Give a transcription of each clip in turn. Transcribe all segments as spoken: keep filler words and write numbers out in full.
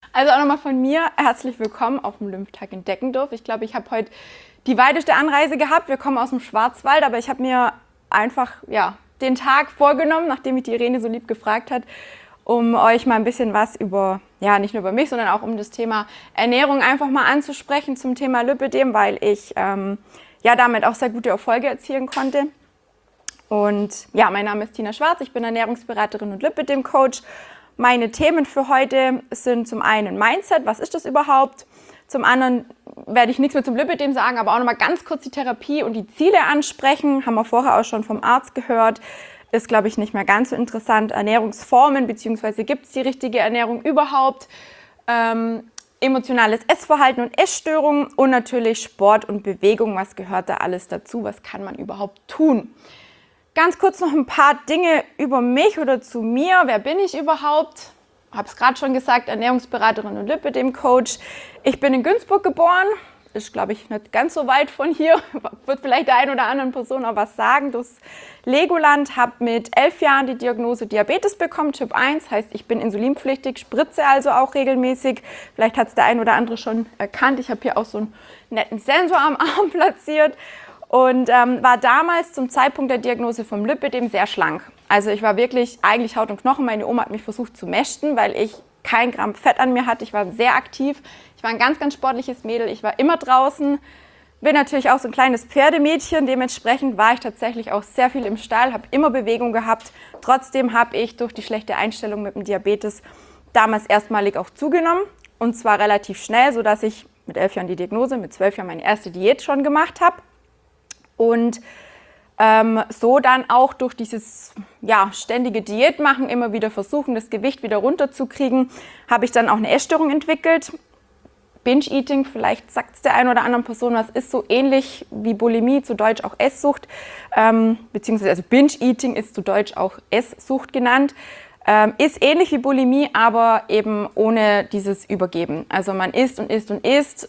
Also auch nochmal von mir herzlich willkommen auf dem Lymphtag in Deckendorf. Ich glaube, ich habe heute die weiteste Anreise gehabt. Wir kommen aus dem Schwarzwald, aber ich habe mir einfach ja, den Tag vorgenommen, nachdem mich die Irene so lieb gefragt hat, um euch mal ein bisschen was über, ja nicht nur über mich, sondern auch um das Thema Ernährung einfach mal anzusprechen zum Thema Lipödem, weil ich ähm, ja damit auch sehr gute Erfolge erzielen konnte. Und ja, mein Name ist Tina Schwarz, ich bin Ernährungsberaterin und Lipödem-Coach. Meine Themen für heute sind zum einen Mindset, was ist das überhaupt? Zum anderen werde ich nichts mehr zum Lipödem sagen, aber auch nochmal ganz kurz die Therapie und die Ziele ansprechen. Haben wir vorher auch schon vom Arzt gehört. Ist, glaube ich, nicht mehr ganz so interessant. Ernährungsformen, beziehungsweise gibt es die richtige Ernährung überhaupt? Ähm, emotionales Essverhalten und Essstörungen und natürlich Sport und Bewegung. Was gehört da alles dazu? Was kann man überhaupt tun? Ganz kurz noch ein paar Dinge über mich oder zu mir. Wer bin ich überhaupt? Ich habe es gerade schon gesagt, Ernährungsberaterin und Lipödem-Coach. Ich bin in Günzburg geboren. Ist, glaube ich, nicht ganz so weit von hier. Wird vielleicht der einen oder anderen Person auch was sagen. Das Legoland, habe mit elf Jahren die Diagnose Diabetes bekommen, Typ eins. Heißt, ich bin insulinpflichtig, spritze also auch regelmäßig. Vielleicht hat es der ein oder andere schon erkannt. Ich habe hier auch so einen netten Sensor am Arm platziert. Und ähm, war damals zum Zeitpunkt der Diagnose vom Lipödem sehr schlank. Also ich war wirklich eigentlich Haut und Knochen. Meine Oma hat mich versucht zu mästen, weil ich kein Gramm Fett an mir hatte. Ich war sehr aktiv. Ich war ein ganz, ganz sportliches Mädel. Ich war immer draußen. Bin natürlich auch so ein kleines Pferdemädchen. Dementsprechend war ich tatsächlich auch sehr viel im Stall, habe immer Bewegung gehabt. Trotzdem habe ich durch die schlechte Einstellung mit dem Diabetes damals erstmalig auch zugenommen. Und zwar relativ schnell, sodass ich mit elf Jahren die Diagnose, mit zwölf Jahren meine erste Diät schon gemacht habe. Und ähm, so dann auch durch dieses ja, ständige Diätmachen, immer wieder versuchen, das Gewicht wieder runterzukriegen, habe ich dann auch eine Essstörung entwickelt. Binge-Eating, vielleicht sagt es der einen oder anderen Person was, ist so ähnlich wie Bulimie, zu Deutsch auch Esssucht, ähm, beziehungsweise also Binge-Eating ist zu Deutsch auch Esssucht genannt. Ähm, ist ähnlich wie Bulimie, aber eben ohne dieses Übergeben. Also man isst und isst und isst,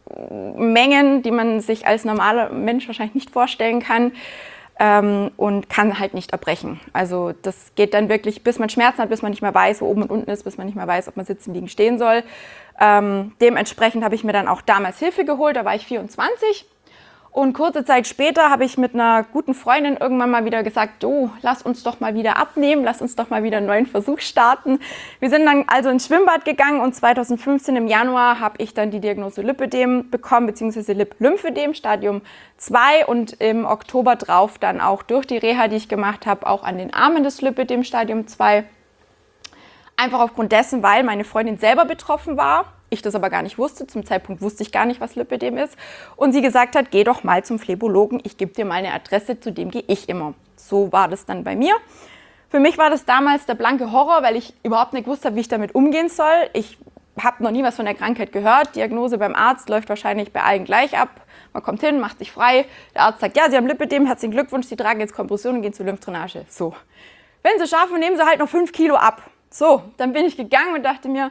Mengen, die man sich als normaler Mensch wahrscheinlich nicht vorstellen kann ähm, und kann halt nicht erbrechen. Also das geht dann wirklich, bis man Schmerzen hat, bis man nicht mehr weiß, wo oben und unten ist, bis man nicht mehr weiß, ob man sitzen, liegen, stehen soll. Ähm, dementsprechend habe ich mir dann auch damals Hilfe geholt, da war ich vierundzwanzig. Und kurze Zeit später habe ich mit einer guten Freundin irgendwann mal wieder gesagt, oh, lass uns doch mal wieder abnehmen, lass uns doch mal wieder einen neuen Versuch starten. Wir sind dann also ins Schwimmbad gegangen und zweitausendfünfzehn im Januar habe ich dann die Diagnose Lipödem bekommen, beziehungsweise Lip-Lymphödem, Stadium zwei und im Oktober drauf dann auch durch die Reha, die ich gemacht habe, auch an den Armen des Lipödem, Stadium zwei. Einfach aufgrund dessen, weil meine Freundin selber betroffen war. Ich das aber gar nicht wusste. Zum Zeitpunkt wusste ich gar nicht, was Lipödem ist. Und sie gesagt hat, geh doch mal zum Phlebologen, ich gebe dir mal eine Adresse, zu dem gehe ich immer. So war das dann bei mir. Für mich war das damals der blanke Horror, weil ich überhaupt nicht gewusst habe, wie ich damit umgehen soll. Ich habe noch nie was von der Krankheit gehört. Diagnose beim Arzt läuft wahrscheinlich bei allen gleich ab. Man kommt hin, macht sich frei. Der Arzt sagt, ja, Sie haben Lipödem, herzlichen Glückwunsch, Sie tragen jetzt Kompression und gehen zur Lymphdrainage. So. Wenn Sie schaffen, nehmen Sie halt noch fünf Kilo ab. So, dann bin ich gegangen und dachte mir,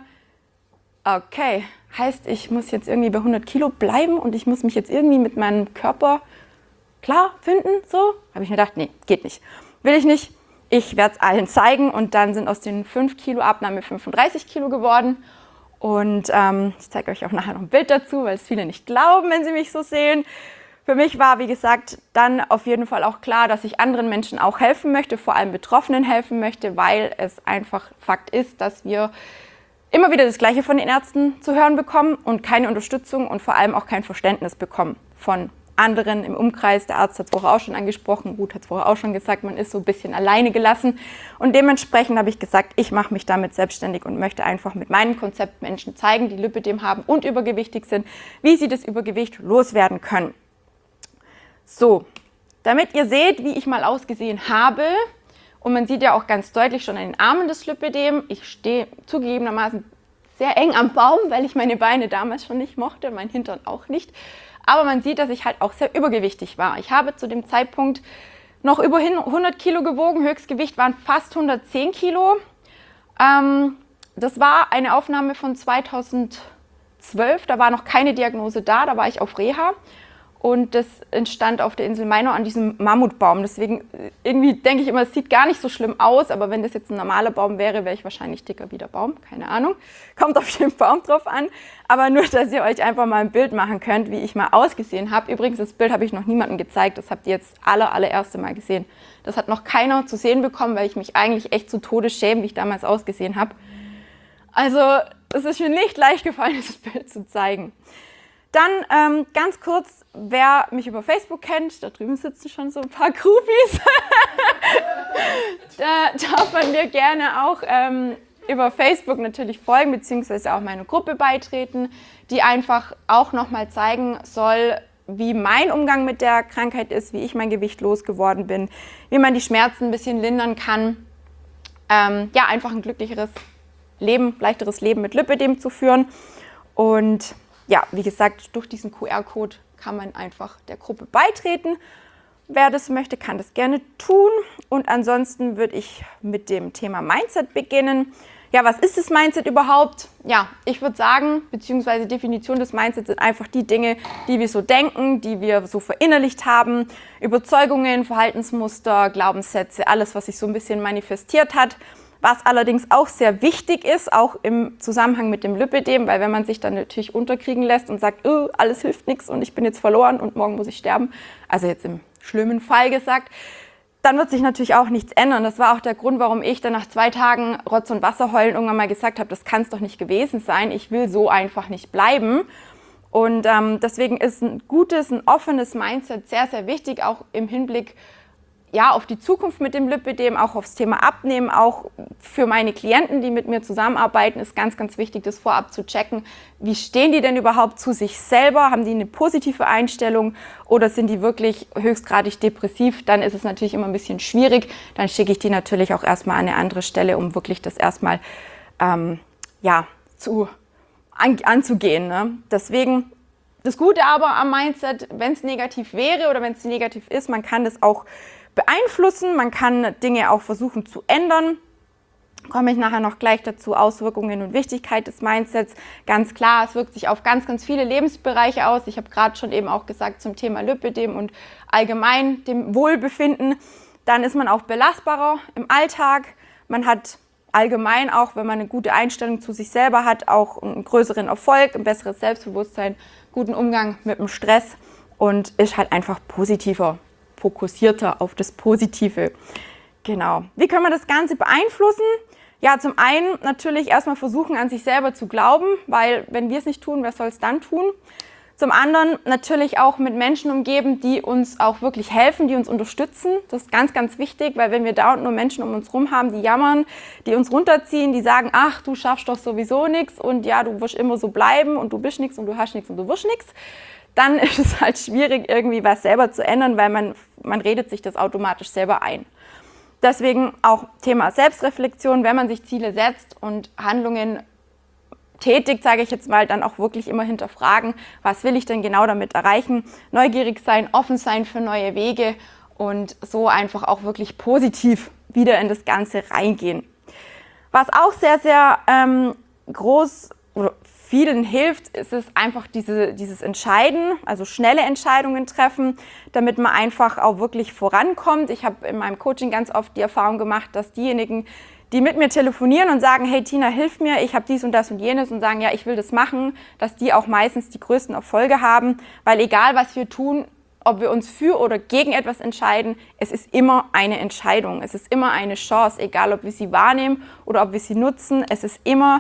okay, heißt, ich muss jetzt irgendwie bei hundert Kilo bleiben und ich muss mich jetzt irgendwie mit meinem Körper klar finden, so. Habe ich mir gedacht, nee, geht nicht. Will ich nicht. Ich werde es allen zeigen und dann sind aus den fünf Kilo Abnahme fünfunddreißig Kilo geworden. Und ähm, ich zeige euch auch nachher noch ein Bild dazu, weil es viele nicht glauben, wenn sie mich so sehen. Für mich war, wie gesagt, dann auf jeden Fall auch klar, dass ich anderen Menschen auch helfen möchte, vor allem Betroffenen helfen möchte, weil es einfach Fakt ist, dass wir immer wieder das Gleiche von den Ärzten zu hören bekommen und keine Unterstützung und vor allem auch kein Verständnis bekommen von anderen im Umkreis. Der Arzt hat es vorher auch schon angesprochen, Ruth hat es vorher auch schon gesagt, man ist so ein bisschen alleine gelassen. Und dementsprechend habe ich gesagt, ich mache mich damit selbstständig und möchte einfach mit meinem Konzept Menschen zeigen, die Lipödem haben und übergewichtig sind, wie sie das Übergewicht loswerden können. So, damit ihr seht, wie ich mal ausgesehen habe, und man sieht ja auch ganz deutlich schon an den Armen des Lipödem, ich stehe zugegebenermaßen sehr eng am Baum, weil ich meine Beine damals schon nicht mochte, mein Hintern auch nicht. Aber man sieht, dass ich halt auch sehr übergewichtig war. Ich habe zu dem Zeitpunkt noch über hundert Kilo gewogen, Höchstgewicht waren fast hundertzehn Kilo. Ähm, das war eine Aufnahme von zweitausendzwölf, da war noch keine Diagnose da, da war ich auf Reha. Und das entstand auf der Insel Mainau an diesem Mammutbaum. Deswegen irgendwie denke ich immer, es sieht gar nicht so schlimm aus, aber wenn das jetzt ein normaler Baum wäre, wäre ich wahrscheinlich dicker wie der Baum. Keine Ahnung. Kommt auf den Baum drauf an. Aber nur, dass ihr euch einfach mal ein Bild machen könnt, wie ich mal ausgesehen habe. Übrigens, das Bild habe ich noch niemandem gezeigt. Das habt ihr jetzt aller, allererste Mal gesehen. Das hat noch keiner zu sehen bekommen, weil ich mich eigentlich echt zu Tode schäme, wie ich damals ausgesehen habe. Also, es ist mir nicht leicht gefallen, dieses Bild zu zeigen. Dann ähm, ganz kurz, wer mich über Facebook kennt, da drüben sitzen schon so ein paar Groupies, da darf man mir gerne auch ähm, über Facebook natürlich folgen, beziehungsweise auch meine Gruppe beitreten, die einfach auch nochmal zeigen soll, wie mein Umgang mit der Krankheit ist, wie ich mein Gewicht losgeworden bin, wie man die Schmerzen ein bisschen lindern kann, ähm, ja, einfach ein glücklicheres Leben, leichteres Leben mit Lipödem zu führen. Und ja, wie gesagt, durch diesen Q R-Code kann man einfach der Gruppe beitreten. Wer das möchte, kann das gerne tun. Und ansonsten würde ich mit dem Thema Mindset beginnen. Ja, was ist das Mindset überhaupt? Ja, ich würde sagen, beziehungsweise Definition des Mindsets sind einfach die Dinge, die wir so denken, die wir so verinnerlicht haben. Überzeugungen, Verhaltensmuster, Glaubenssätze, alles, was sich so ein bisschen manifestiert hat. Was allerdings auch sehr wichtig ist, auch im Zusammenhang mit dem Lipödem, weil wenn man sich dann natürlich unterkriegen lässt und sagt, oh, alles hilft nichts und ich bin jetzt verloren und morgen muss ich sterben, also jetzt im schlimmen Fall gesagt, dann wird sich natürlich auch nichts ändern. Das war auch der Grund, warum ich dann nach zwei Tagen Rotz und Wasser heulen irgendwann mal gesagt habe, das kann es doch nicht gewesen sein, ich will so einfach nicht bleiben. Und ähm, deswegen ist ein gutes, ein offenes Mindset sehr, sehr wichtig, auch im Hinblick ja, auf die Zukunft mit dem Lipödem, auch aufs Thema Abnehmen, auch für meine Klienten, die mit mir zusammenarbeiten, ist ganz, ganz wichtig, das vorab zu checken. Wie stehen die denn überhaupt zu sich selber? Haben die eine positive Einstellung oder sind die wirklich höchstgradig depressiv? Dann ist es natürlich immer ein bisschen schwierig. Dann schicke ich die natürlich auch erstmal an eine andere Stelle, um wirklich das erstmal ähm, ja, zu, an, anzugehen. Ne? Deswegen das Gute aber am Mindset, wenn es negativ wäre oder wenn es negativ ist, man kann das auch beeinflussen, man kann Dinge auch versuchen zu ändern. Komme ich nachher noch gleich dazu, Auswirkungen und Wichtigkeit des Mindsets. Ganz klar, es wirkt sich auf ganz, ganz viele Lebensbereiche aus. Ich habe gerade schon eben auch gesagt zum Thema Lipödem und allgemein dem Wohlbefinden. Dann ist man auch belastbarer im Alltag. Man hat allgemein auch, wenn man eine gute Einstellung zu sich selber hat, auch einen größeren Erfolg, ein besseres Selbstbewusstsein, guten Umgang mit dem Stress und ist halt einfach positiver, fokussierter auf das Positive. Genau. Wie können wir das Ganze beeinflussen? Ja, zum einen natürlich erstmal versuchen, an sich selber zu glauben, weil wenn wir es nicht tun, wer soll es dann tun? Zum anderen natürlich auch mit Menschen umgeben, die uns auch wirklich helfen, die uns unterstützen. Das ist ganz, ganz wichtig, weil wenn wir dauernd nur Menschen um uns rum haben, die jammern, die uns runterziehen, die sagen, ach, du schaffst doch sowieso nichts und ja, du wirst immer so bleiben und du bist nichts und du hast nichts und du wirst nichts, dann ist es halt schwierig, irgendwie was selber zu ändern, weil man, man redet sich das automatisch selber ein. Deswegen auch Thema Selbstreflexion, wenn man sich Ziele setzt und Handlungen tätigt, sage ich jetzt mal, dann auch wirklich immer hinterfragen, was will ich denn genau damit erreichen, neugierig sein, offen sein für neue Wege und so einfach auch wirklich positiv wieder in das Ganze reingehen. Was auch sehr, sehr ähm, groß oder vielen hilft, ist es einfach diese, dieses Entscheiden, also schnelle Entscheidungen treffen, damit man einfach auch wirklich vorankommt. Ich habe in meinem Coaching ganz oft die Erfahrung gemacht, dass diejenigen, die mit mir telefonieren und sagen, hey Tina, hilf mir, ich habe dies und das und jenes und sagen, ja, ich will das machen, dass die auch meistens die größten Erfolge haben, weil egal was wir tun, ob wir uns für oder gegen etwas entscheiden, es ist immer eine Entscheidung, es ist immer eine Chance, egal ob wir sie wahrnehmen oder ob wir sie nutzen, es ist immer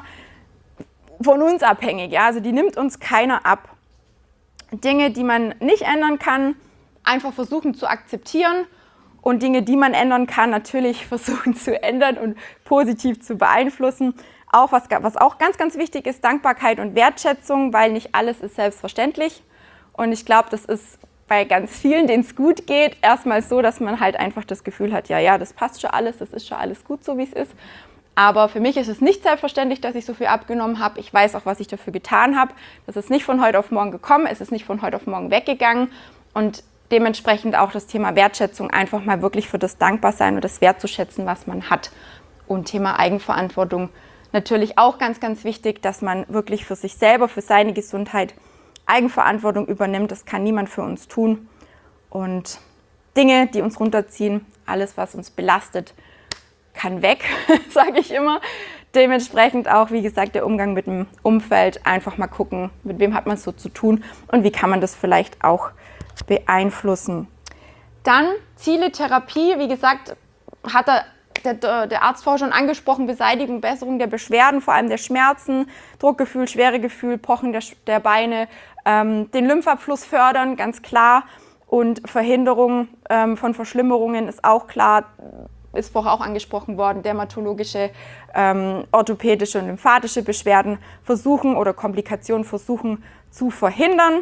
von uns abhängig, ja, also die nimmt uns keiner ab. Dinge, die man nicht ändern kann, einfach versuchen zu akzeptieren und Dinge, die man ändern kann, natürlich versuchen zu ändern und positiv zu beeinflussen. Auch was, was auch ganz, ganz wichtig ist, Dankbarkeit und Wertschätzung, weil nicht alles ist selbstverständlich und ich glaube, das ist bei ganz vielen, denen es gut geht, erstmal so, dass man halt einfach das Gefühl hat, ja, ja, das passt schon alles, das ist schon alles gut, so wie es ist. Aber für mich ist es nicht selbstverständlich, dass ich so viel abgenommen habe. Ich weiß auch, was ich dafür getan habe. Das ist nicht von heute auf morgen gekommen, es ist nicht von heute auf morgen weggegangen. Und dementsprechend auch das Thema Wertschätzung, einfach mal wirklich für das Dankbarsein und das wertzuschätzen, was man hat. Und Thema Eigenverantwortung natürlich auch ganz, ganz wichtig, dass man wirklich für sich selber, für seine Gesundheit Eigenverantwortung übernimmt. Das kann niemand für uns tun. Und Dinge, die uns runterziehen, alles, was uns belastet, kann weg, sage ich immer. Dementsprechend auch, wie gesagt, der Umgang mit dem Umfeld. Einfach mal gucken, mit wem hat man es so zu tun und wie kann man das vielleicht auch beeinflussen. Dann Ziele, Therapie. Wie gesagt, hat er Der, der Arzt vorher schon angesprochen, Beseitigung, Besserung der Beschwerden, vor allem der Schmerzen, Druckgefühl, Schweregefühl, Pochen der, der Beine, ähm, den Lymphabfluss fördern, ganz klar. Und Verhinderung ähm, von Verschlimmerungen ist auch klar, ist vorher auch angesprochen worden, dermatologische, ähm, orthopädische und lymphatische Beschwerden versuchen oder Komplikationen versuchen zu verhindern.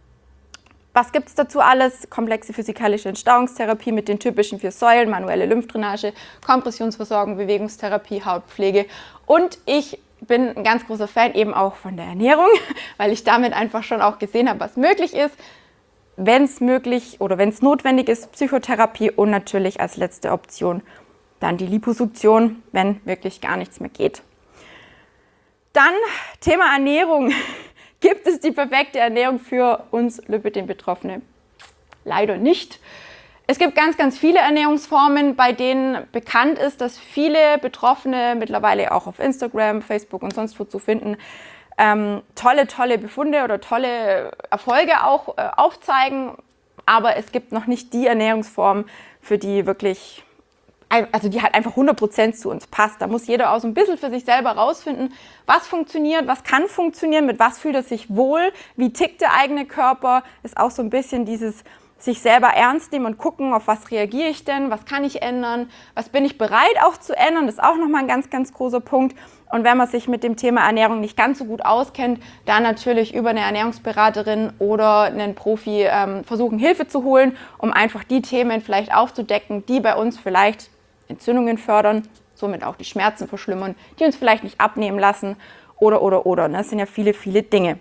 Was gibt es dazu alles? Komplexe physikalische Entstauungstherapie mit den typischen vier Säulen, manuelle Lymphdrainage, Kompressionsversorgung, Bewegungstherapie, Hautpflege. Und ich bin ein ganz großer Fan eben auch von der Ernährung, weil ich damit einfach schon auch gesehen habe, was möglich ist. Wenn es möglich oder wenn es notwendig ist, Psychotherapie und natürlich als letzte Option dann die Liposuktion, wenn wirklich gar nichts mehr geht. Dann Thema Ernährung. Gibt es die perfekte Ernährung für uns Lipödem-Betroffene? Leider nicht. Es gibt ganz, ganz viele Ernährungsformen, bei denen bekannt ist, dass viele Betroffene mittlerweile auch auf Instagram, Facebook und sonst wo zu finden, ähm, tolle, tolle Befunde oder tolle Erfolge auch äh, aufzeigen. Aber es gibt noch nicht die Ernährungsform, für die wirklich, also die halt einfach hundert Prozent zu uns passt. Da muss jeder auch so ein bisschen für sich selber rausfinden, was funktioniert, was kann funktionieren, mit was fühlt er sich wohl, wie tickt der eigene Körper. Ist auch so ein bisschen dieses sich selber ernst nehmen und gucken, auf was reagiere ich denn, was kann ich ändern, was bin ich bereit auch zu ändern, das ist auch nochmal ein ganz, ganz großer Punkt. Und wenn man sich mit dem Thema Ernährung nicht ganz so gut auskennt, dann natürlich über eine Ernährungsberaterin oder einen Profi ähm, versuchen, Hilfe zu holen, um einfach die Themen vielleicht aufzudecken, die bei uns vielleicht Entzündungen fördern, somit auch die Schmerzen verschlimmern, die uns vielleicht nicht abnehmen lassen oder, oder, oder. Das sind ja viele, viele Dinge.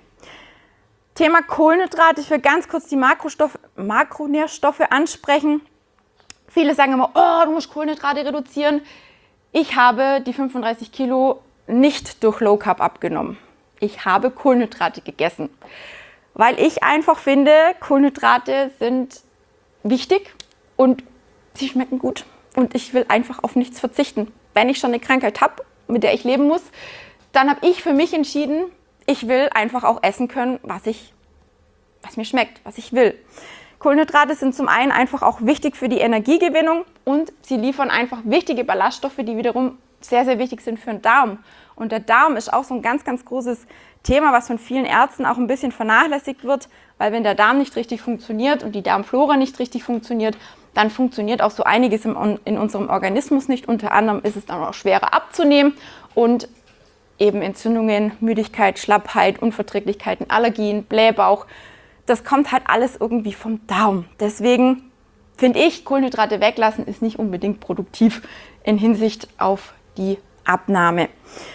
Thema Kohlenhydrate, ich will ganz kurz die Makrostoff, Makronährstoffe ansprechen. Viele sagen immer, oh, du musst Kohlenhydrate reduzieren. Ich habe die fünfunddreißig Kilo nicht durch Low Carb abgenommen. Ich habe Kohlenhydrate gegessen, weil ich einfach finde, Kohlenhydrate sind wichtig und sie schmecken gut. Und ich will einfach auf nichts verzichten. Wenn ich schon eine Krankheit habe, mit der ich leben muss, dann habe ich für mich entschieden, ich will einfach auch essen können, was, ich, was mir schmeckt, was ich will. Kohlenhydrate sind zum einen einfach auch wichtig für die Energiegewinnung und sie liefern einfach wichtige Ballaststoffe, die wiederum sehr, sehr wichtig sind für den Darm. Und der Darm ist auch so ein ganz, ganz großes Thema, was von vielen Ärzten auch ein bisschen vernachlässigt wird, weil wenn der Darm nicht richtig funktioniert und die Darmflora nicht richtig funktioniert, dann funktioniert auch so einiges im, in unserem Organismus nicht. Unter anderem ist es dann auch schwerer abzunehmen und eben Entzündungen, Müdigkeit, Schlappheit, Unverträglichkeiten, Allergien, Blähbauch. Das kommt halt alles irgendwie vom Darm. Deswegen finde ich, Kohlenhydrate weglassen ist nicht unbedingt produktiv in Hinsicht auf die Abnahme.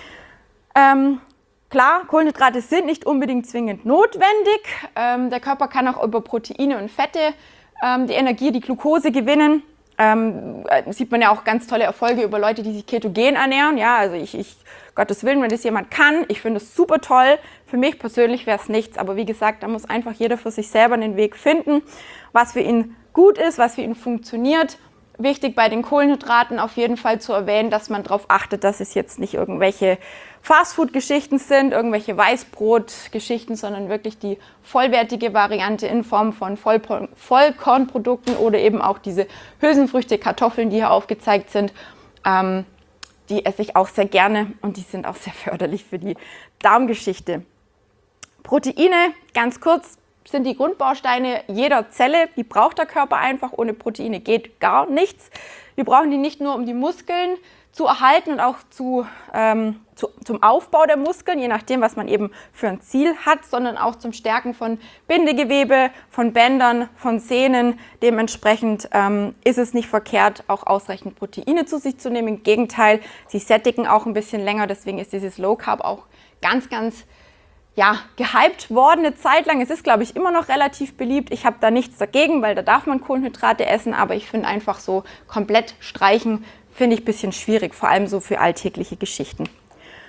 Ähm, klar, Kohlenhydrate sind nicht unbedingt zwingend notwendig. Ähm, der Körper kann auch über Proteine und Fette ähm, die Energie, die Glucose gewinnen. Ähm, sieht man ja auch ganz tolle Erfolge über Leute, die sich ketogen ernähren. Ja, also ich, ich Gottes Willen, wenn das jemand kann, ich finde es super toll. Für mich persönlich wäre es nichts, aber wie gesagt, da muss einfach jeder für sich selber einen Weg finden, was für ihn gut ist, was für ihn funktioniert. Wichtig bei den Kohlenhydraten auf jeden Fall zu erwähnen, dass man darauf achtet, dass es jetzt nicht irgendwelche Fastfood-Geschichten sind, irgendwelche Weißbrot-Geschichten, sondern wirklich die vollwertige Variante in Form von Vollpor- Vollkornprodukten oder eben auch diese Hülsenfrüchte, Kartoffeln, die hier aufgezeigt sind. Ähm, die esse ich auch sehr gerne und die sind auch sehr förderlich für die Darmgeschichte. Proteine, ganz kurz, sind die Grundbausteine jeder Zelle. Die braucht der Körper einfach. Ohne Proteine geht gar nichts. Wir brauchen die nicht nur, um die Muskeln zu erhalten und auch zu, ähm, zu, zum Aufbau der Muskeln, je nachdem, was man eben für ein Ziel hat, sondern auch zum Stärken von Bindegewebe, von Bändern, von Sehnen. Dementsprechend ähm, ist es nicht verkehrt, auch ausreichend Proteine zu sich zu nehmen. Im Gegenteil, sie sättigen auch ein bisschen länger. Deswegen ist dieses Low Carb auch ganz, ganz ja, gehypt worden eine Zeit lang. Es ist, glaube ich, immer noch relativ beliebt. Ich habe da nichts dagegen, weil da darf man Kohlenhydrate essen, aber ich finde einfach so komplett streichen, finde ich ein bisschen schwierig, vor allem so für alltägliche Geschichten.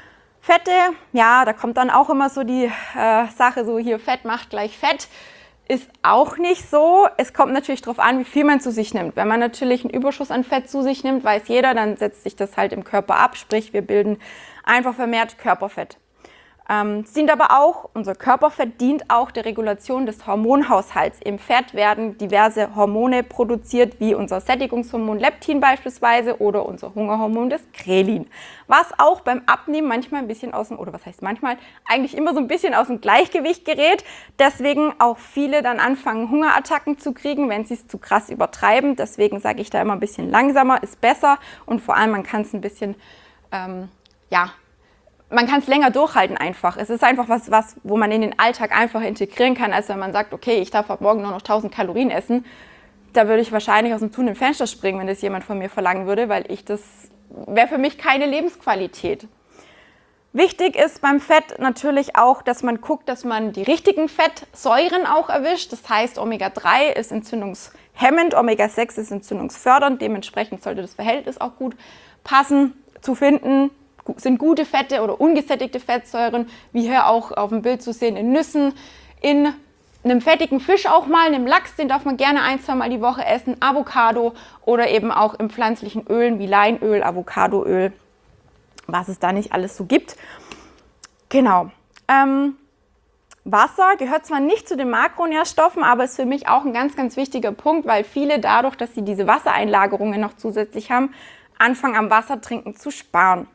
Fette, ja, da kommt dann auch immer so die äh, Sache, so hier Fett macht gleich Fett. Ist auch nicht so. Es kommt natürlich darauf an, wie viel man zu sich nimmt. Wenn man natürlich einen Überschuss an Fett zu sich nimmt, weiß jeder, dann setzt sich das halt im Körper ab. Sprich, wir bilden einfach vermehrt Körperfett. Ähm, es dient aber auch, unser Körperfett dient auch der Regulation des Hormonhaushalts. Im Fett werden diverse Hormone produziert, wie unser Sättigungshormon Leptin beispielsweise oder unser Hungerhormon, das Grelin. Was auch beim Abnehmen manchmal ein bisschen aus dem, oder was heißt manchmal, eigentlich immer so ein bisschen aus dem Gleichgewicht gerät. Deswegen auch viele dann anfangen, Hungerattacken zu kriegen, wenn sie es zu krass übertreiben. Deswegen sage ich da immer ein bisschen langsamer, ist besser und vor allem man kann es ein bisschen, ähm, ja, man kann es länger durchhalten einfach. Es ist einfach was, was, wo man in den Alltag einfach integrieren kann, als wenn man sagt, okay, ich darf ab morgen nur noch tausend Kalorien essen. Da würde ich wahrscheinlich aus dem tunnenden Fenster springen, wenn das jemand von mir verlangen würde, weil ich das wäre für mich keine Lebensqualität. Wichtig ist beim Fett natürlich auch, dass man guckt, dass man die richtigen Fettsäuren auch erwischt. Das heißt, Omega drei ist entzündungshemmend, Omega sechs ist entzündungsfördernd. Dementsprechend sollte das Verhältnis auch gut passen, zu finden. Sind gute Fette oder ungesättigte Fettsäuren, wie hier auch auf dem Bild zu sehen, in Nüssen, in einem fettigen Fisch auch mal, einem Lachs, den darf man gerne ein, zwei Mal die Woche essen, Avocado oder eben auch in pflanzlichen Ölen wie Leinöl, Avocadoöl, was es da nicht alles so gibt. Genau. Ähm, Wasser gehört zwar nicht zu den Makronährstoffen, aber ist für mich auch ein ganz, ganz wichtiger Punkt, weil viele dadurch, dass sie diese Wassereinlagerungen noch zusätzlich haben, anfangen am Wassertrinken zu sparen.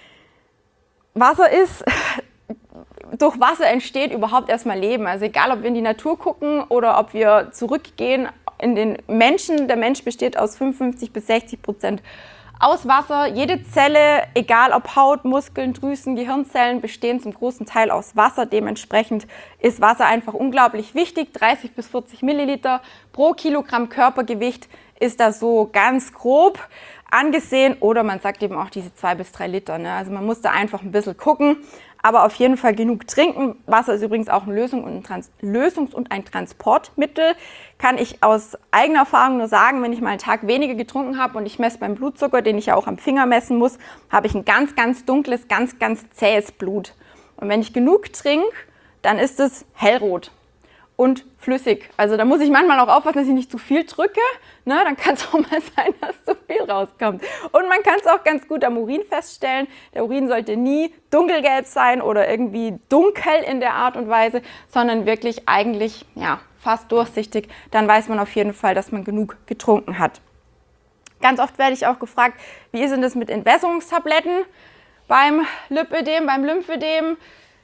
Wasser ist, durch Wasser entsteht überhaupt erstmal Leben. Also egal, ob wir in die Natur gucken oder ob wir zurückgehen in den Menschen. Der Mensch besteht aus fünfundfünfzig bis sechzig Prozent aus Wasser. Jede Zelle, egal ob Haut, Muskeln, Drüsen, Gehirnzellen, bestehen zum großen Teil aus Wasser. Dementsprechend ist Wasser einfach unglaublich wichtig. dreißig bis vierzig Milliliter pro Kilogramm Körpergewicht ist da so ganz grob angesehen, oder man sagt eben auch diese zwei bis drei Liter. Ne? Also man muss da einfach ein bisschen gucken, aber auf jeden Fall genug trinken. Wasser ist übrigens auch eine Lösung und ein Trans- Lösungs- und ein Transportmittel. Kann ich aus eigener Erfahrung nur sagen, wenn ich mal einen Tag weniger getrunken habe und ich messe beim Blutzucker, den ich ja auch am Finger messen muss, habe ich ein ganz, ganz dunkles, ganz, ganz zähes Blut. Und wenn ich genug trinke, dann ist es hellrot und flüssig. Also da muss ich manchmal auch aufpassen, dass ich nicht zu viel drücke. Ne, dann kann es auch mal sein, dass zu viel rauskommt. Und man kann es auch ganz gut am Urin feststellen. Der Urin sollte nie dunkelgelb sein oder irgendwie dunkel in der Art und Weise, sondern wirklich eigentlich ja, fast durchsichtig. Dann weiß man auf jeden Fall, dass man genug getrunken hat. Ganz oft werde ich auch gefragt, wie ist denn das mit Entwässerungstabletten beim Lipödem, beim Lymphödem?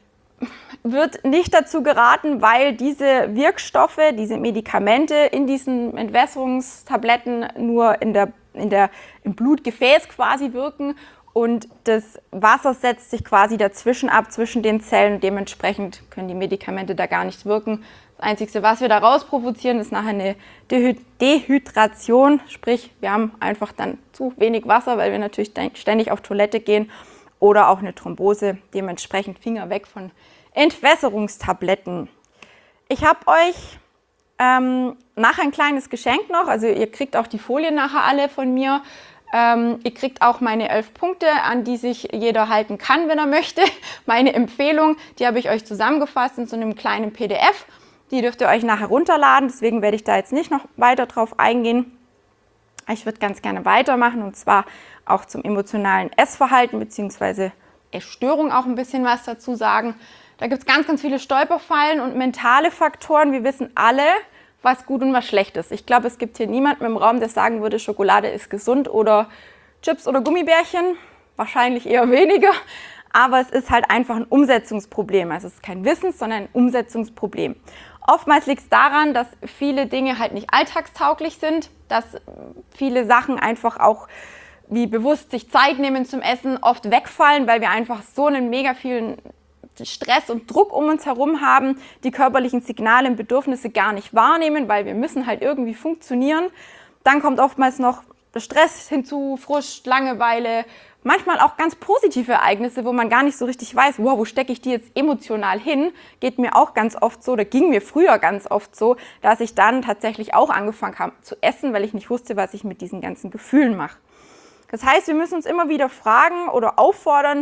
Wird nicht dazu geraten, weil diese Wirkstoffe, diese Medikamente in diesen Entwässerungstabletten nur in der, in der, im Blutgefäß quasi wirken und das Wasser setzt sich quasi dazwischen ab, zwischen den Zellen und dementsprechend können die Medikamente da gar nicht wirken. Das Einzige, was wir daraus provozieren, ist nachher eine Dehy- Dehydration, sprich wir haben einfach dann zu wenig Wasser, weil wir natürlich ständig auf Toilette gehen. Oder auch eine Thrombose, dementsprechend Finger weg von Entwässerungstabletten. Ich habe euch ähm, nachher ein kleines Geschenk noch, also ihr kriegt auch die Folien nachher alle von mir. Ähm, ihr kriegt auch meine elf Punkte, an die sich jeder halten kann, wenn er möchte. Meine Empfehlung, die habe ich euch zusammengefasst in so einem kleinen P D F. Die dürft ihr euch nachher runterladen, deswegen werde ich da jetzt nicht noch weiter drauf eingehen. Ich würde ganz gerne weitermachen und zwar auch zum emotionalen Essverhalten bzw. Essstörung auch ein bisschen was dazu sagen. Da gibt es ganz, ganz viele Stolperfallen und mentale Faktoren. Wir wissen alle, was gut und was schlecht ist. Ich glaube, es gibt hier niemanden im Raum, der sagen würde, Schokolade ist gesund oder Chips oder Gummibärchen. Wahrscheinlich eher weniger. Aber es ist halt einfach ein Umsetzungsproblem. Also es ist kein Wissens-, sondern ein Umsetzungsproblem. Oftmals liegt es daran, dass viele Dinge halt nicht alltagstauglich sind, dass viele Sachen einfach auch wie bewusst sich Zeit nehmen zum Essen oft wegfallen, weil wir einfach so einen mega vielen Stress und Druck um uns herum haben, die körperlichen Signale und Bedürfnisse gar nicht wahrnehmen, weil wir müssen halt irgendwie funktionieren. Dann kommt oftmals noch der Stress hinzu, Frust, Langeweile, manchmal auch ganz positive Ereignisse, wo man gar nicht so richtig weiß, wow, wo stecke ich die jetzt emotional hin? Geht mir auch ganz oft so, oder ging mir früher ganz oft so, dass ich dann tatsächlich auch angefangen habe zu essen, weil ich nicht wusste, was ich mit diesen ganzen Gefühlen mache. Das heißt, wir müssen uns immer wieder fragen oder auffordern,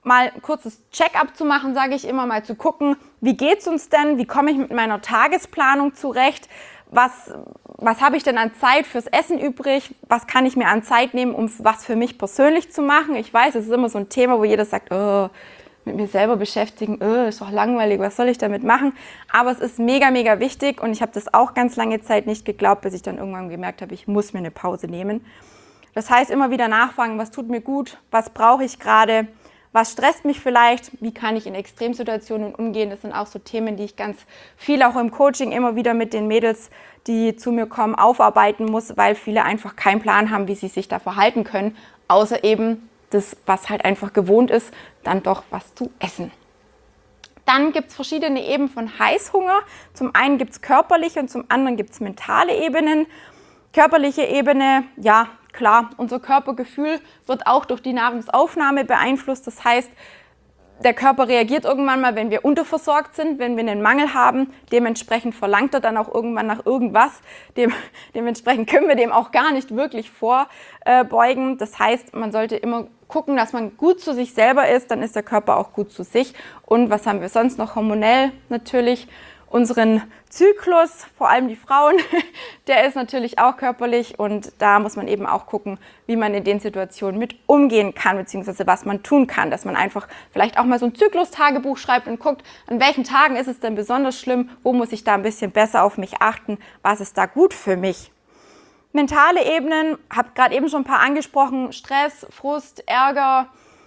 mal ein kurzes Check-up zu machen, sage ich immer, mal zu gucken, wie geht es uns denn, wie komme ich mit meiner Tagesplanung zurecht, was, was habe ich denn an Zeit fürs Essen übrig, was kann ich mir an Zeit nehmen, um was für mich persönlich zu machen. Ich weiß, es ist immer so ein Thema, wo jeder sagt, oh, mit mir selber beschäftigen, oh, ist doch langweilig, was soll ich damit machen? Aber es ist mega, mega wichtig und ich habe das auch ganz lange Zeit nicht geglaubt, bis ich dann irgendwann gemerkt habe, ich muss mir eine Pause nehmen. Das heißt, immer wieder nachfragen, was tut mir gut, was brauche ich gerade, was stresst mich vielleicht, wie kann ich in Extremsituationen umgehen. Das sind auch so Themen, die ich ganz viel auch im Coaching immer wieder mit den Mädels, die zu mir kommen, aufarbeiten muss, weil viele einfach keinen Plan haben, wie sie sich da verhalten können, außer eben das, was halt einfach gewohnt ist, dann doch was zu essen. Dann gibt es verschiedene Ebenen von Heißhunger. Zum einen gibt es körperliche und zum anderen gibt es mentale Ebenen. Körperliche Ebene, ja klar, unser Körpergefühl wird auch durch die Nahrungsaufnahme beeinflusst. Das heißt, der Körper reagiert irgendwann mal, wenn wir unterversorgt sind, wenn wir einen Mangel haben. Dementsprechend verlangt er dann auch irgendwann nach irgendwas. Dem, dementsprechend können wir dem auch gar nicht wirklich vorbeugen. Das heißt, man sollte immer gucken, dass man gut zu sich selber ist, dann ist der Körper auch gut zu sich. Und was haben wir sonst noch hormonell natürlich? Unseren Zyklus, vor allem die Frauen, der ist natürlich auch körperlich und da muss man eben auch gucken, wie man in den Situationen mit umgehen kann, beziehungsweise was man tun kann, dass man einfach vielleicht auch mal so ein Zyklus-Tagebuch schreibt und guckt, an welchen Tagen ist es denn besonders schlimm, wo muss ich da ein bisschen besser auf mich achten, was ist da gut für mich. Mentale Ebenen, habe gerade eben schon ein paar angesprochen, Stress, Frust, Ärger,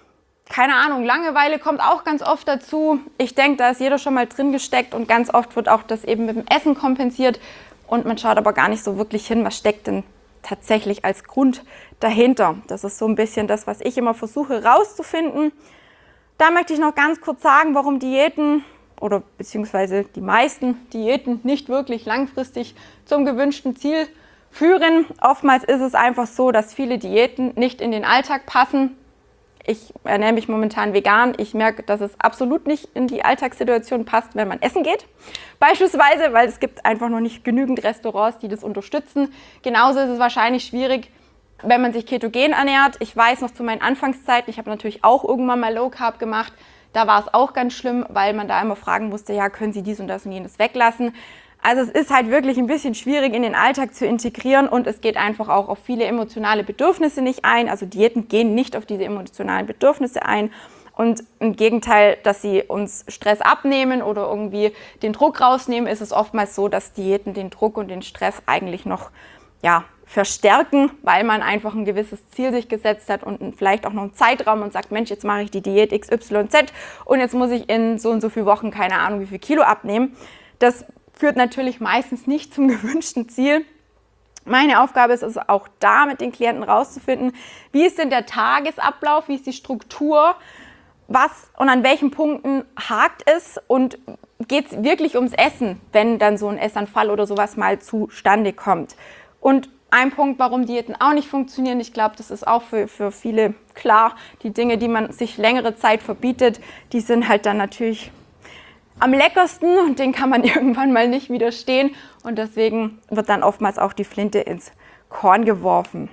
keine Ahnung, Langeweile kommt auch ganz oft dazu. Ich denke, da ist jeder schon mal drin gesteckt und ganz oft wird auch das eben mit dem Essen kompensiert und man schaut aber gar nicht so wirklich hin, was steckt denn tatsächlich als Grund dahinter. Das ist so ein bisschen das, was ich immer versuche rauszufinden. Da möchte ich noch ganz kurz sagen, warum Diäten oder beziehungsweise die meisten Diäten nicht wirklich langfristig zum gewünschten Ziel führen. Oftmals ist es einfach so, dass viele Diäten nicht in den Alltag passen. Ich ernähre mich momentan vegan. Ich merke, dass es absolut nicht in die Alltagssituation passt, wenn man essen geht. Beispielsweise, weil es gibt einfach noch nicht genügend Restaurants, die das unterstützen. Genauso ist es wahrscheinlich schwierig, wenn man sich ketogen ernährt. Ich weiß noch zu meinen Anfangszeiten, ich habe natürlich auch irgendwann mal Low Carb gemacht. Da war es auch ganz schlimm, weil man da immer fragen musste, ja, können Sie dies und das und jenes weglassen? Also es ist halt wirklich ein bisschen schwierig in den Alltag zu integrieren und es geht einfach auch auf viele emotionale Bedürfnisse nicht ein. Also Diäten gehen nicht auf diese emotionalen Bedürfnisse ein und im Gegenteil, dass sie uns Stress abnehmen oder irgendwie den Druck rausnehmen, ist es oftmals so, dass Diäten den Druck und den Stress eigentlich noch ja, verstärken, weil man einfach ein gewisses Ziel sich gesetzt hat und vielleicht auch noch einen Zeitraum und sagt, Mensch, jetzt mache ich die Diät X Y Z und jetzt muss ich in so und so viele Wochen, keine Ahnung, wie viel Kilo abnehmen. Das führt natürlich meistens nicht zum gewünschten Ziel. Meine Aufgabe ist also auch da mit den Klienten rauszufinden, wie ist denn der Tagesablauf, wie ist die Struktur, was und an welchen Punkten hakt es und geht es wirklich ums Essen, wenn dann so ein Essanfall oder sowas mal zustande kommt. Und ein Punkt, warum Diäten auch nicht funktionieren, ich glaube, das ist auch für, für viele klar, die Dinge, die man sich längere Zeit verbietet, die sind halt dann natürlich am leckersten und den kann man irgendwann mal nicht widerstehen und deswegen wird dann oftmals auch die Flinte ins Korn geworfen.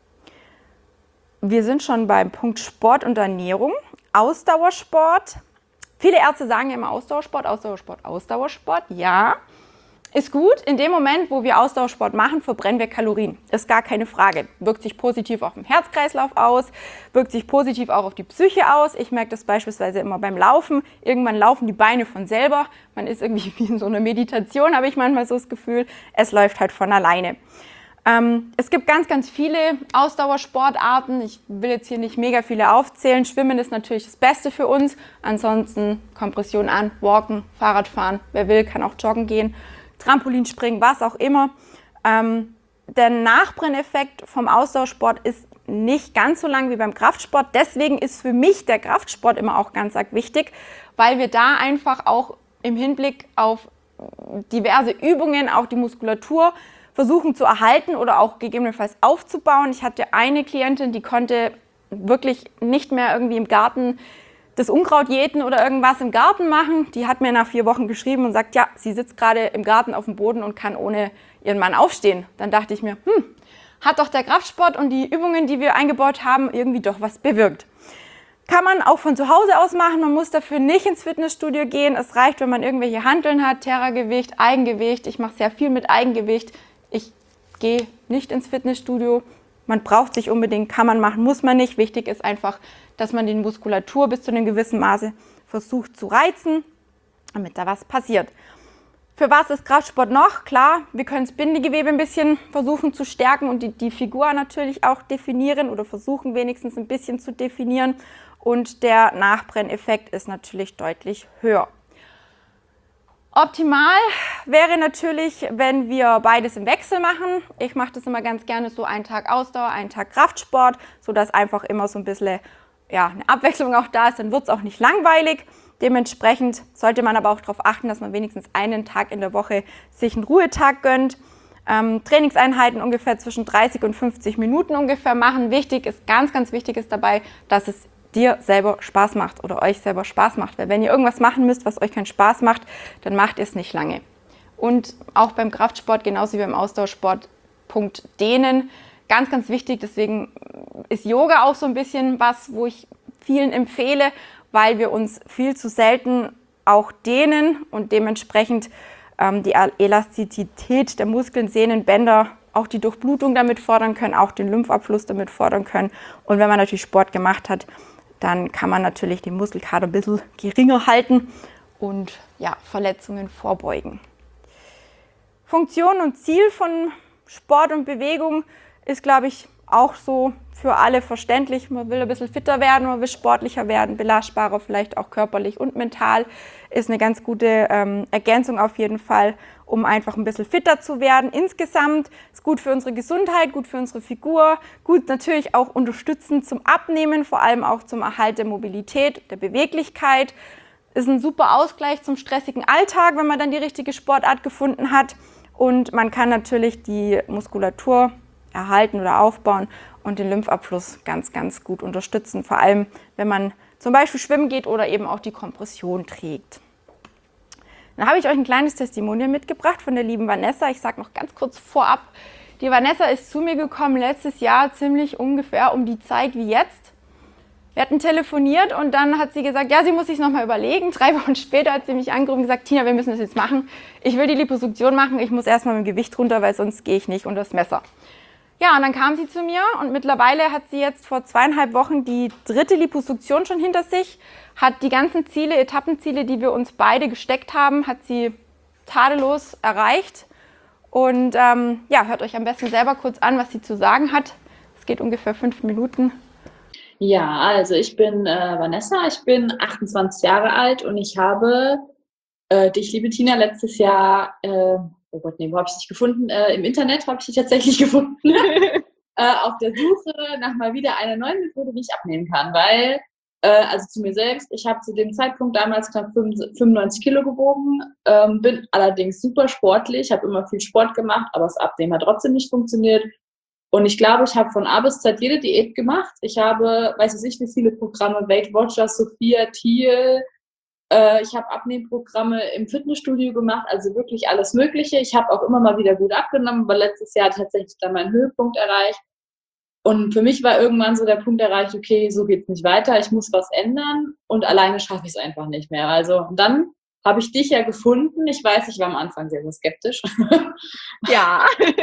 Wir sind schon beim Punkt Sport und Ernährung. Ausdauersport. Viele Ärzte sagen ja immer Ausdauersport, Ausdauersport, Ausdauersport. Ja, ist gut. In dem Moment, wo wir Ausdauersport machen, verbrennen wir Kalorien. Ist gar keine Frage. Wirkt sich positiv auf den Herzkreislauf aus, wirkt sich positiv auch auf die Psyche aus. Ich merke das beispielsweise immer beim Laufen. Irgendwann laufen die Beine von selber. Man ist irgendwie wie in so einer Meditation, habe ich manchmal so das Gefühl. Es läuft halt von alleine. Ähm, es gibt ganz, ganz viele Ausdauersportarten. Ich will jetzt hier nicht mega viele aufzählen. Schwimmen ist natürlich das Beste für uns. Ansonsten Kompression an, Walken, Fahrradfahren. Wer will, kann auch joggen gehen. Trampolinspringen, was auch immer. Ähm, der Nachbrenneffekt vom Ausdauersport ist nicht ganz so lang wie beim Kraftsport. Deswegen ist für mich der Kraftsport immer auch ganz arg wichtig, weil wir da einfach auch im Hinblick auf diverse Übungen, auch die Muskulatur, versuchen zu erhalten oder auch gegebenenfalls aufzubauen. Ich hatte eine Klientin, die konnte wirklich nicht mehr irgendwie im Garten das Unkraut jäten oder irgendwas im Garten machen. Die hat mir nach vier Wochen geschrieben und sagt, ja, sie sitzt gerade im Garten auf dem Boden und kann ohne ihren Mann aufstehen. Dann dachte ich mir, hm, hat doch der Kraftsport und die Übungen, die wir eingebaut haben, irgendwie doch was bewirkt. Kann man auch von zu Hause aus machen. Man muss dafür nicht ins Fitnessstudio gehen. Es reicht, wenn man irgendwelche Hanteln hat, Terragewicht, Eigengewicht. Ich mache sehr viel mit Eigengewicht. Ich gehe nicht ins Fitnessstudio. Man braucht sich unbedingt, kann man machen, muss man nicht. Wichtig ist einfach, dass man die Muskulatur bis zu einem gewissen Maße versucht zu reizen, damit da was passiert. Für was ist Kraftsport noch? Klar, wir können das Bindegewebe ein bisschen versuchen zu stärken und die, die Figur natürlich auch definieren oder versuchen wenigstens ein bisschen zu definieren. Und der Nachbrenneffekt ist natürlich deutlich höher. Optimal wäre natürlich, wenn wir beides im Wechsel machen. Ich mache das immer ganz gerne so einen Tag Ausdauer, einen Tag Kraftsport, sodass einfach immer so ein bisschen ja, eine Abwechslung auch da ist, dann wird es auch nicht langweilig. Dementsprechend sollte man aber auch darauf achten, dass man wenigstens einen Tag in der Woche sich einen Ruhetag gönnt. Ähm, Trainingseinheiten ungefähr zwischen dreißig und fünfzig Minuten ungefähr machen. Wichtig ist, ganz, ganz wichtig ist dabei, dass es dir selber Spaß macht oder euch selber Spaß macht. Weil wenn ihr irgendwas machen müsst, was euch keinen Spaß macht, dann macht ihr es nicht lange. Und auch beim Kraftsport, genauso wie beim Ausdauersport, Punkt Dehnen. Ganz, ganz wichtig, deswegen ist Yoga auch so ein bisschen was, wo ich vielen empfehle, weil wir uns viel zu selten auch dehnen und dementsprechend ähm, die Elastizität der Muskeln, Sehnen, Bänder, auch die Durchblutung damit fordern können, auch den Lymphabfluss damit fordern können. Und wenn man natürlich Sport gemacht hat, dann kann man natürlich den Muskelkater ein bisschen geringer halten und ja, Verletzungen vorbeugen. Funktion und Ziel von Sport und Bewegung ist, glaube ich, auch so für alle verständlich. Man will ein bisschen fitter werden, man will sportlicher werden, belastbarer, vielleicht auch körperlich und mental. Ist eine ganz gute ähm, Ergänzung auf jeden Fall, um einfach ein bisschen fitter zu werden. Insgesamt ist gut für unsere Gesundheit, gut für unsere Figur, gut natürlich auch unterstützend zum Abnehmen, vor allem auch zum Erhalt der Mobilität, der Beweglichkeit. Ist ein super Ausgleich zum stressigen Alltag, wenn man dann die richtige Sportart gefunden hat. Und man kann natürlich die Muskulatur erhalten oder aufbauen und den Lymphabfluss ganz, ganz gut unterstützen. Vor allem, wenn man zum Beispiel schwimmen geht oder eben auch die Kompression trägt. Dann habe ich euch ein kleines Testimonial mitgebracht von der lieben Vanessa. Ich sage noch ganz kurz vorab, die Vanessa ist zu mir gekommen letztes Jahr ziemlich ungefähr um die Zeit wie jetzt. Wir hatten telefoniert und dann hat sie gesagt, ja, sie muss sich nochmal überlegen. Drei Wochen später hat sie mich angerufen und gesagt, Tina, wir müssen das jetzt machen. Ich will die Liposuktion machen, ich muss erstmal mit dem Gewicht runter, weil sonst gehe ich nicht unter das Messer. Ja, und dann kam sie zu mir und mittlerweile hat sie jetzt vor zweieinhalb Wochen die dritte Liposuktion schon hinter sich, hat die ganzen Ziele, Etappenziele, die wir uns beide gesteckt haben, hat sie tadellos erreicht. Und ähm, ja, hört euch am besten selber kurz an, was sie zu sagen hat. Es geht ungefähr fünf Minuten. Ja, also ich bin äh, Vanessa, ich bin achtundzwanzig Jahre alt und ich habe äh, dich, liebe Tina, letztes Jahr, äh, oh Gott, nee, wo habe ich dich gefunden? Äh, Im Internet habe ich dich tatsächlich gefunden, äh, auf der Suche nach mal wieder einer neuen Methode, wie ich abnehmen kann, weil, äh, also zu mir selbst, ich habe zu dem Zeitpunkt damals knapp fünfundneunzig Kilo gewogen, ähm, bin allerdings super sportlich, habe immer viel Sport gemacht, aber das Abnehmen hat trotzdem nicht funktioniert. Und ich glaube, ich habe von A bis Z jede Diät gemacht. Ich habe, weiß ich nicht, wie viele Programme, Weight Watchers, Sophia, Thiel. Äh, ich habe Abnehmprogramme im Fitnessstudio gemacht, also wirklich alles Mögliche. Ich habe auch immer mal wieder gut abgenommen, aber letztes Jahr tatsächlich dann meinen Höhepunkt erreicht. Und für mich war irgendwann so der Punkt erreicht, okay, so geht's nicht weiter, ich muss was ändern und alleine schaffe ich es einfach nicht mehr. Also und dann habe ich dich ja gefunden. Ich weiß, ich war am Anfang sehr, sehr skeptisch. Ja.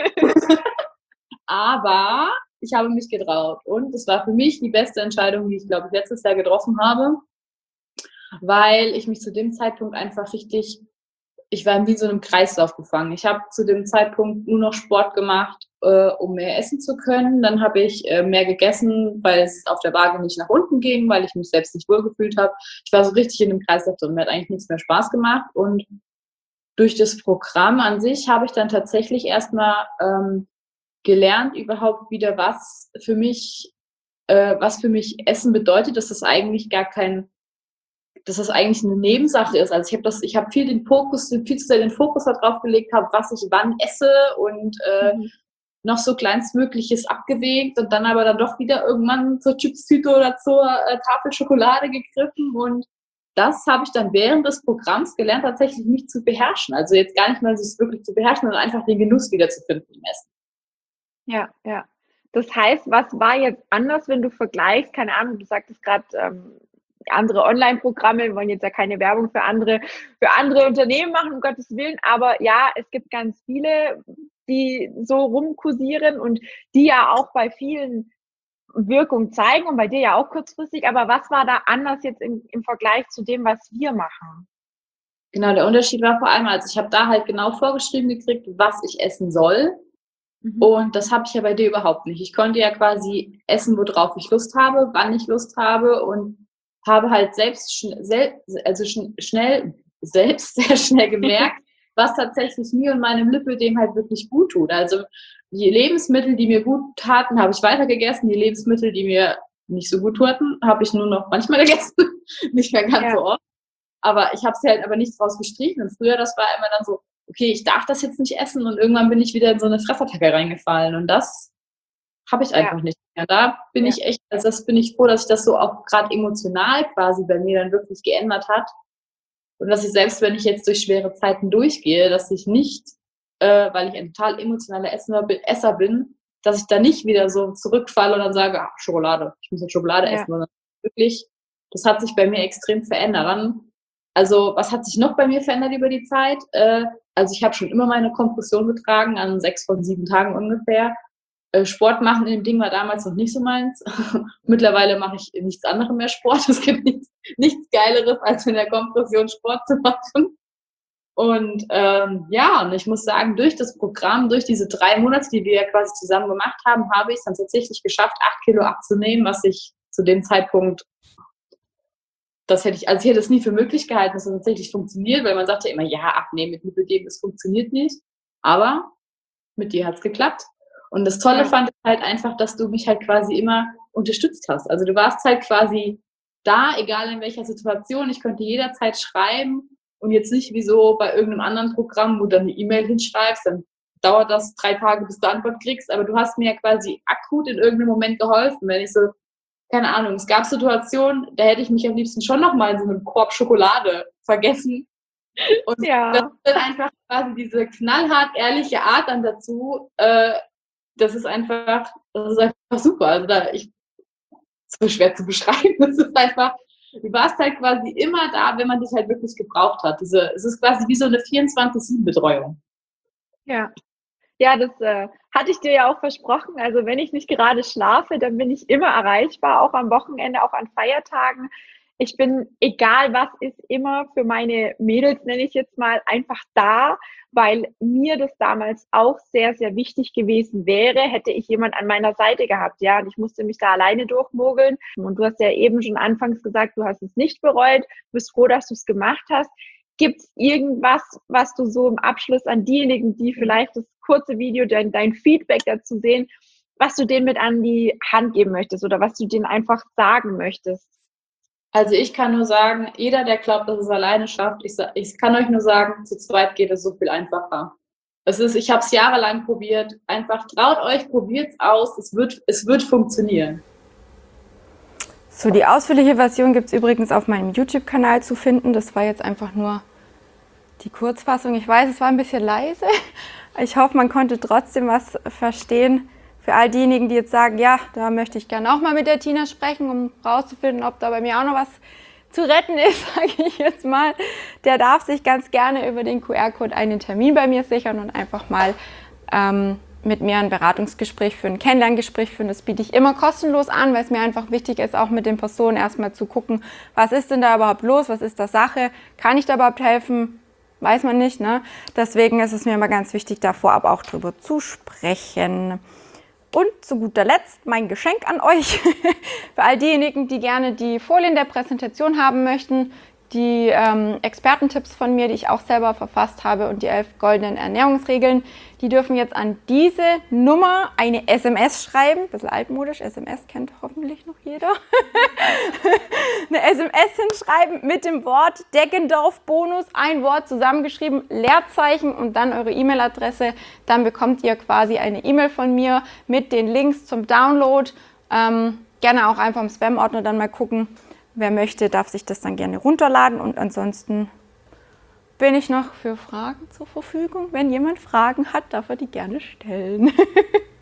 Aber ich habe mich getraut und es war für mich die beste Entscheidung, die ich, glaube ich, letztes Jahr getroffen habe, weil ich mich zu dem Zeitpunkt einfach richtig, ich war in wie so einem Kreislauf gefangen. Ich habe zu dem Zeitpunkt nur noch Sport gemacht, äh, um mehr essen zu können. Dann habe ich äh, mehr gegessen, weil es auf der Waage nicht nach unten ging, weil ich mich selbst nicht wohlgefühlt habe. Ich war so richtig in dem Kreislauf drin, mir hat eigentlich nichts mehr Spaß gemacht und durch das Programm an sich habe ich dann tatsächlich erstmal ähm, gelernt überhaupt wieder, was für mich, äh, was für mich Essen bedeutet, dass das eigentlich gar kein, dass das eigentlich eine Nebensache ist. Also ich habe das, ich habe viel den Fokus, viel zu sehr den Fokus darauf gelegt habe, was ich wann esse und äh, mhm. noch so kleinstmögliches abgewägt und dann aber dann doch wieder irgendwann zur Chipstüte oder zur äh, Tafel Schokolade gegriffen und das habe ich dann während des Programms gelernt, tatsächlich mich zu beherrschen. Also jetzt gar nicht mal sich wirklich zu beherrschen, sondern einfach den Genuss wiederzufinden im Essen. Ja, ja. Das heißt, was war jetzt anders, wenn du vergleichst, keine Ahnung, du sagtest gerade, ähm, andere Online-Programme, wir wollen jetzt ja keine Werbung für andere, für andere Unternehmen machen, um Gottes Willen, aber ja, es gibt ganz viele, die so rumkursieren und die ja auch bei vielen Wirkung zeigen und bei dir ja auch kurzfristig, aber was war da anders jetzt im, im Vergleich zu dem, was wir machen? Genau, der Unterschied war vor allem, also ich habe da halt genau vorgeschrieben gekriegt, was ich essen soll. Mhm. Und das habe ich ja bei dir überhaupt nicht. Ich konnte ja quasi essen, worauf ich Lust habe, wann ich Lust habe und habe halt selbst, schn sel also schn schnell, selbst sehr schnell gemerkt, was tatsächlich mir und meinem Lipödem halt wirklich gut tut. Also die Lebensmittel, die mir gut taten, habe ich weiter gegessen. Die Lebensmittel, die mir nicht so gut taten, habe ich nur noch manchmal gegessen, nicht mehr ganz ja. so oft. Aber ich habe sie halt aber nicht draus gestrichen. Und früher, das war immer dann so, okay, ich darf das jetzt nicht essen. Und irgendwann bin ich wieder in so eine Fressattacke reingefallen. Und das habe ich einfach ja. nicht mehr. Da bin ja. ich echt, also das bin ich froh, dass sich das so auch gerade emotional quasi bei mir dann wirklich geändert hat. Und dass ich selbst, wenn ich jetzt durch schwere Zeiten durchgehe, dass ich nicht, äh, weil ich ein total emotionaler Esser bin, dass ich da nicht wieder so zurückfalle und dann sage, ach, Schokolade, ich muss jetzt Schokolade ja. essen. Sondern wirklich, das hat sich bei mir extrem verändert. Dann, also was hat sich noch bei mir verändert über die Zeit? Äh, also ich habe schon immer meine Kompression getragen, an sechs von sieben Tagen ungefähr. Äh, Sport machen in dem Ding war damals noch nicht so meins. Mittlerweile mache ich nichts anderes mehr Sport. Es gibt nichts, nichts Geileres, als in der Kompression Sport zu machen. Und ähm, ja, und ich muss sagen, durch das Programm, durch diese drei Monate, die wir ja quasi zusammen gemacht haben, habe ich es dann tatsächlich geschafft, acht Kilo abzunehmen, was ich zu dem Zeitpunkt, das hätte ich, also ich hätte es nie für möglich gehalten, dass es tatsächlich funktioniert, weil man sagt ja immer, ja, abnehmen mit Lipödem, das funktioniert nicht. Aber mit dir hat es geklappt. Und das Tolle ja. fand ich halt einfach, dass du mich halt quasi immer unterstützt hast. Also du warst halt quasi da, egal in welcher Situation. Ich konnte jederzeit schreiben und jetzt nicht wie so bei irgendeinem anderen Programm, wo du dann eine E-Mail hinschreibst, dann dauert das drei Tage, bis du Antwort kriegst. Aber du hast mir ja quasi akut in irgendeinem Moment geholfen. Wenn ich so, keine Ahnung, es gab Situationen, da hätte ich mich am liebsten schon nochmal in so einem Korb Schokolade vergessen. Und ja. das ist dann einfach quasi diese knallhart ehrliche Art dann dazu, äh, das ist einfach, das ist einfach super. Also da, ich, so schwer zu beschreiben. Das ist einfach, du warst halt quasi immer da, wenn man dich halt wirklich gebraucht hat. Diese, es ist quasi wie so eine vierundzwanzig sieben Betreuung. Ja. Ja, das äh, hatte ich dir ja auch versprochen. Also wenn ich nicht gerade schlafe, dann bin ich immer erreichbar, auch am Wochenende, auch an Feiertagen. Ich bin, egal was ist, immer für meine Mädels, nenne ich jetzt mal, einfach da, weil mir das damals auch sehr, sehr wichtig gewesen wäre, hätte ich jemand an meiner Seite gehabt, ja, und ich musste mich da alleine durchmogeln. Und du hast ja eben schon anfangs gesagt, du hast es nicht bereut, bist froh, dass du es gemacht hast. Gibt es irgendwas, was du so im Abschluss an diejenigen, die vielleicht das kurze Video, dein, dein Feedback dazu sehen, was du denen mit an die Hand geben möchtest oder was du denen einfach sagen möchtest? Also ich kann nur sagen, jeder, der glaubt, dass es alleine schafft, ich, ich kann euch nur sagen, zu zweit geht es so viel einfacher. Es ist, ich habe es jahrelang probiert. Einfach traut euch, probiert es aus. Es wird, es wird funktionieren. So, die ausführliche Version gibt es übrigens auf meinem YouTube-Kanal zu finden. Das war jetzt einfach nur die Kurzfassung. Ich weiß, es war ein bisschen leise. Ich hoffe, man konnte trotzdem was verstehen. Für all diejenigen, die jetzt sagen, ja, da möchte ich gerne auch mal mit der Tina sprechen, um rauszufinden, ob da bei mir auch noch was zu retten ist, sage ich jetzt mal. Der darf sich ganz gerne über den Q R-Code einen Termin bei mir sichern und einfach mal ähm, mit mir ein Beratungsgespräch führen, ein Kennenlerngespräch führen. Das biete ich immer kostenlos an, weil es mir einfach wichtig ist, auch mit den Personen erstmal zu gucken, was ist denn da überhaupt los, was ist da Sache, kann ich da überhaupt helfen? Weiß man nicht, ne? Deswegen ist es mir immer ganz wichtig, da vorab auch drüber zu sprechen. Und zu guter Letzt mein Geschenk an euch, für all diejenigen, die gerne die Folien der Präsentation haben möchten, die ähm, Expertentipps von mir, die ich auch selber verfasst habe und die elf goldenen Ernährungsregeln, die dürfen jetzt an diese Nummer eine S M S schreiben, ein bisschen altmodisch, S M S kennt hoffentlich noch jeder, eine S M S hinschreiben mit dem Wort Deggendorf-Bonus, ein Wort zusammengeschrieben, Leerzeichen und dann eure E-Mail-Adresse, dann bekommt ihr quasi eine E-Mail von mir mit den Links zum Download, ähm, gerne auch einfach im Spam-Ordner dann mal gucken. Wer möchte, darf sich das dann gerne runterladen und ansonsten bin ich noch für Fragen zur Verfügung. Wenn jemand Fragen hat, darf er die gerne stellen.